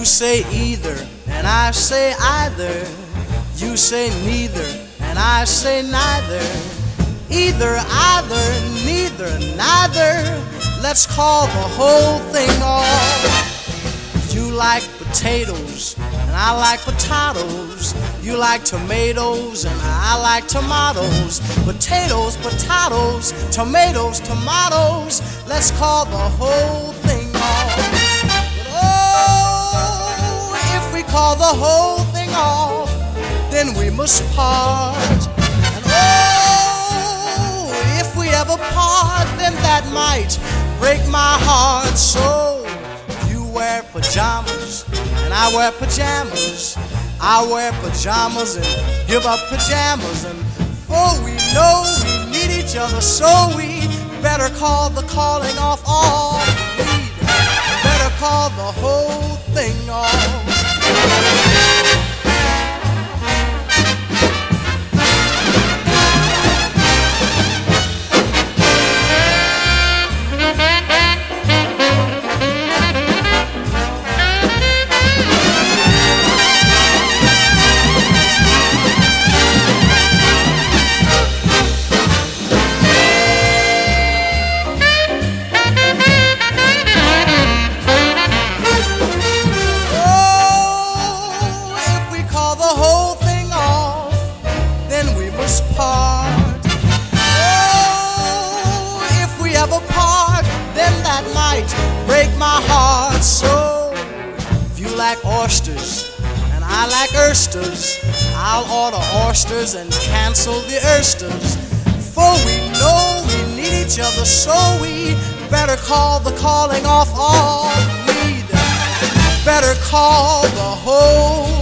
You say either, and I say either. You say neither, and I say neither. Either, either, neither, neither. Let's call the whole thing off. You like potatoes, and I like potatoes. You like tomatoes, and I like tomatoes. Potatoes, potatoes, tomatoes, tomatoes. Let's call the whole thing off. But oh, if we call the whole thing off, then we must part. And oh, if we ever part, then that might break my heart. So you wear pajamas and I wear pajamas. I wear pajamas and give up pajamas. And for we know we need each other, so we better call the calling off all we need. Better call the whole thing off. Part. Oh, if we ever part, then that might break my heart. So if you like oysters and I like oysters, I'll order oysters and cancel the oysters. For we know we need each other, so we better call the calling off all we need. Better call the whole